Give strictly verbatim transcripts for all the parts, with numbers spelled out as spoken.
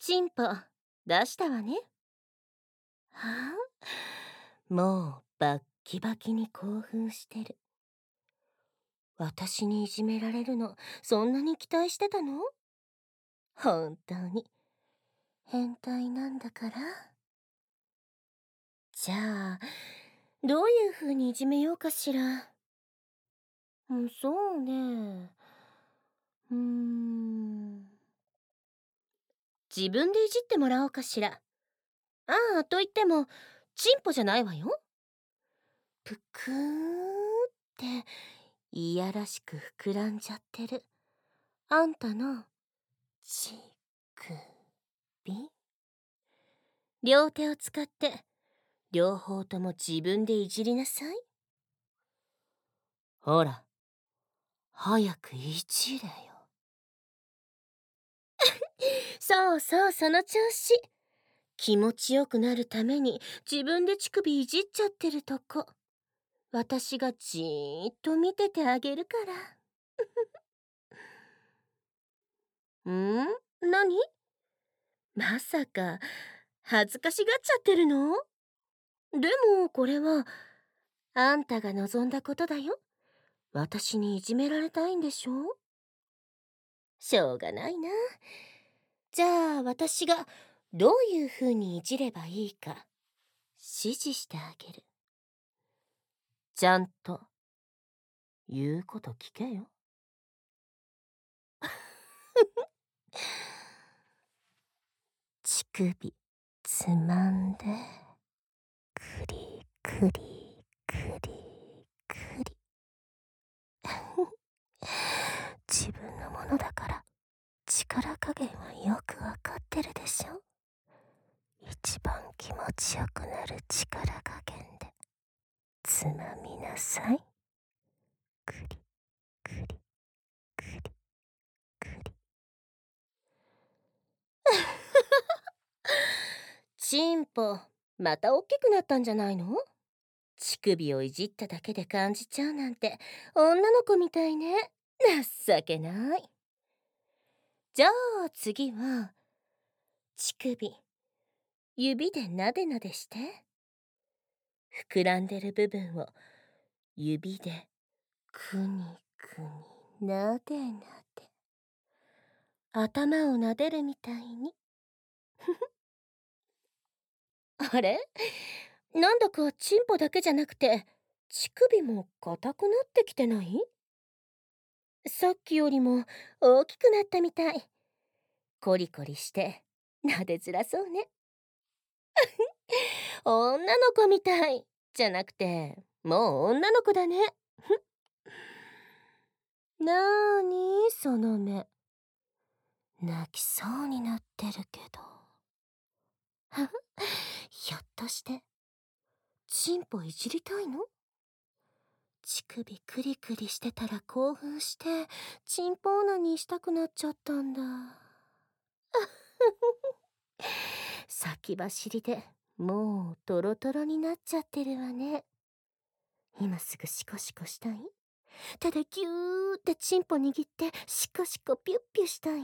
チンポ出したわね。はあ、もうバッキバキに興奮してる。私にいじめられるのそんなに期待してたの？本当に変態なんだから。じゃあどういう風にいじめようかしら。うん、そうね。うーん自分でいじってもらおうかしら。ああ、と言ってもチンポじゃないわよ。ぷくーっていやらしく膨らんじゃってるあんたの乳首。両手を使って両方とも自分でいじりなさい。ほら、早くいじれよ。そうそう、その調子。気持ちよくなるために自分で乳首いじっちゃってるとこ、私がじーっと見ててあげるから。ん？何？まさか恥ずかしがっちゃってるの？でもこれはあんたが望んだことだよ。私にいじめられたいんでしょ？しょうがないな。じゃあ私がどういう風にいじればいいか指示してあげる。ちゃんと言うこと聞けよ。乳首つまんでくりくりくりくり自分のものだから力加減はよくわかってるでしょ。一番気持ちよくなる力加減でつまみなさい。くりくりくりくりチンポまた大きくなったんじゃないの？乳首をいじっただけで感じちゃうなんて女の子みたいね。情けない。じゃあ次は乳首指でなでなでして。膨らんでる部分を指でくにくになでなで、頭をなでるみたいに。あれ、なんだかチンポだけじゃなくて乳首も硬くなってきてない？さっきよりも大きくなったみたい。コリコリしてなでづらそうね。女の子みたいじゃなくてもう女の子だね。なーにその目、泣きそうになってるけどひょっとしてチンポいじりたいの？乳首クリクリしてたら興奮してチンポーナにしたくなっちゃったんだ。先走りでもうトロトロになっちゃってるわね。今すぐシコシコしたい？手でギューってチンポ握ってシコシコピュッピュしたい？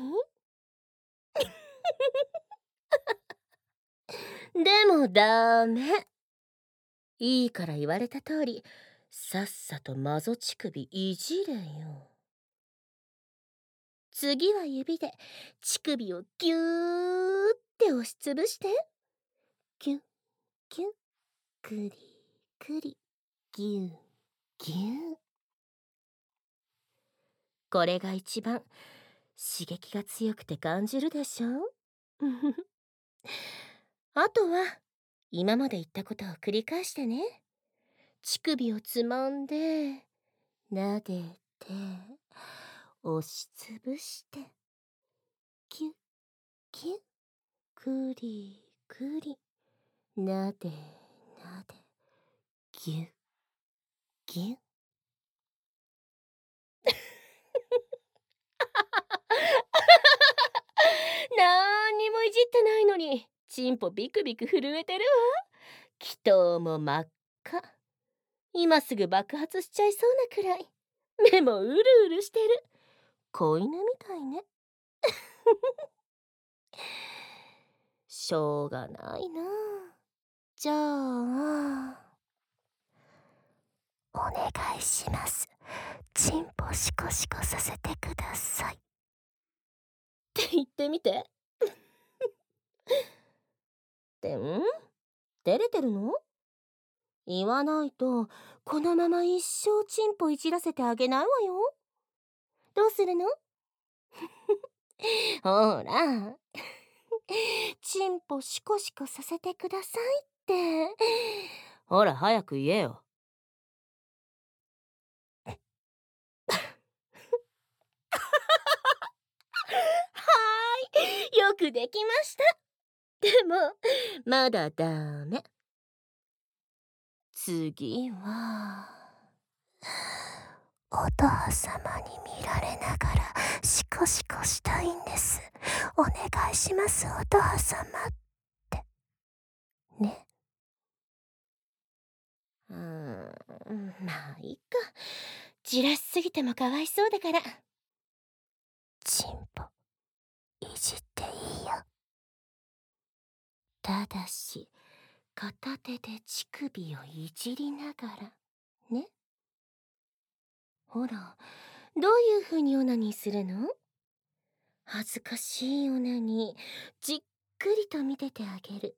でもダメ。いいから言われた通りさっさとマゾ乳首いじれよ。次は指で乳首をギューって押しつぶして。ギュッギュックリクリギューギュー。これが一番刺激が強くて感じるでしょ。あとは今まで言ったことを繰り返してね。乳首をつまんで撫でて押しつぶしてキュッキュックリクリなでなでギュッギュッ。なんにもいじってないのにチンポビクビク震えてるわ。祈祷も真っ赤。今すぐ爆発しちゃいそうなくらい。目もうるうるしてる。子犬みたいね。 しょうがないな。じゃあ、お願いします。チンポシコシコさせてください。って言ってみて。ってん？照れてるの？言わないと、このまま一生チンポいじらせてあげないわよ。どうするの？ほら。チンポシコシコさせてくださいって。ほら、早く言えよ。はーい、よくできました。でも、まだダメ。次は、お父様に見られながらシコシコしたいんです。お願いします、お父様って。ね。うーん、まあいいか。じらしすぎてもかわいそうだから。チンポ、いじっていいよ。ただし、片手で乳首をいじりながら、ね。ほら、どういう風にオナニーするの？恥ずかしいオナニー、じっくりと見ててあげる。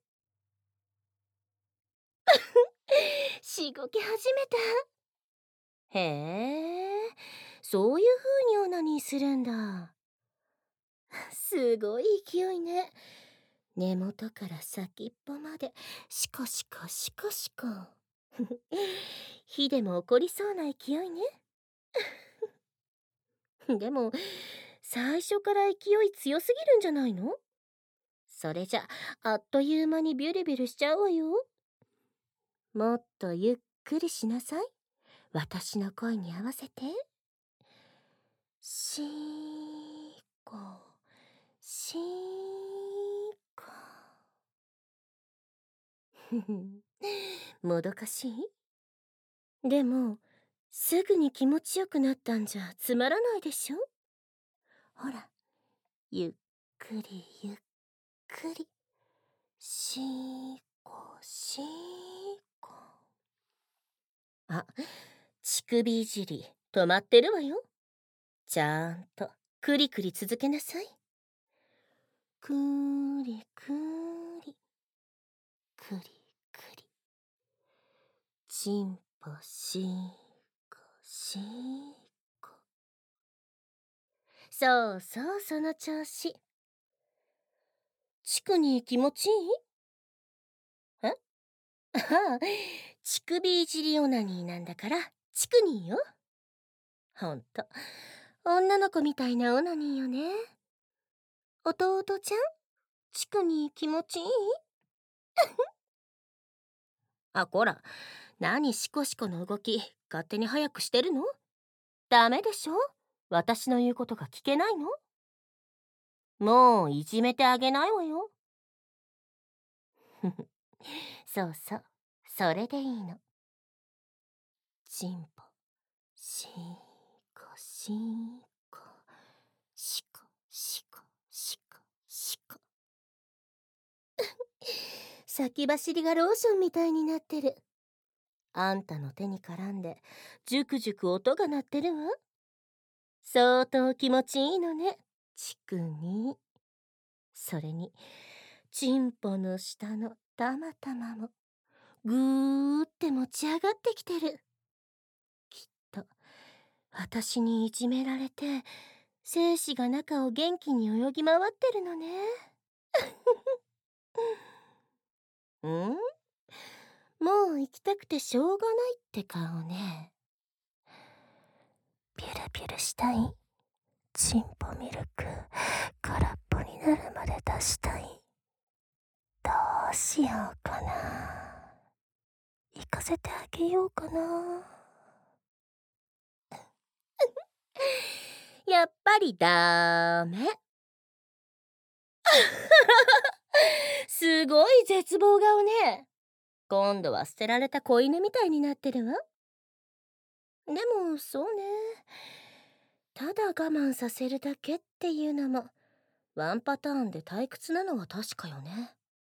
しごき始めた。へえ、そういう風にオナニーするんだ。すごい勢いね。根元から先っぽまでシコシコシコシコ。火でも起こりそうな勢いね。でも最初から勢い強すぎるんじゃないの？それじゃあっという間にビュルビュルしちゃうわよ。もっとゆっくりしなさい。私の声に合わせて。しーこ、しーこ。ふふん、もどかしい？でも、すぐに気持ちよくなったんじゃつまらないでしょ？ほら、ゆっくりゆっくり。しーこ、しーこ。あ、乳首いじり止まってるわよ。ちゃんとクリクリ続けなさい。くりくり、くりくり。ちんぽしーこしーこ。そうそう、その調子。チクに気持ちいい？え？ああ、乳首いじりオナニーなんだから、チクニーよ。ほんと、女の子みたいなオナニーよね。弟ちゃん、チクに気持ちいい？あ、こら、何シコシコの動き、勝手に早くしてるの？ダメでしょ？私の言うことが聞けないの？もういじめてあげないわよ。そうそう、それでいいの。ちんぽ、しーこしーこ、しこしこしこしこ。先走りがローションみたいになってる。あんたの手に絡んで、ジュクジュク音が鳴ってるわ。相当気持ちいいのね、ちくに。それに、チンポの下のたまたまも、ぐーって持ち上がってきてる。きっと、私にいじめられて、精子が中を元気に泳ぎ回ってるのね。ん？もう行きたくてしょうがないって顔ね。ピュルピュルしたい？チンポミルク、空っぽになるまで出したい。どうしようかな。行かせてあげようかな。やっぱりダメ。すごい絶望顔ね。今度は捨てられた子犬みたいになってるわ。でもそうね。ただ我慢させるだけっていうのもワンパターンで退屈なのは確かよね。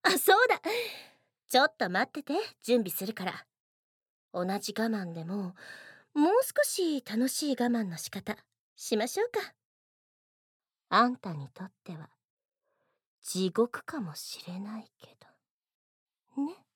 あ、そうだ。ちょっと待ってて、準備するから。同じ我慢でも、もう少し楽しい我慢の仕方、しましょうか。あんたにとっては、地獄かもしれないけど。ね。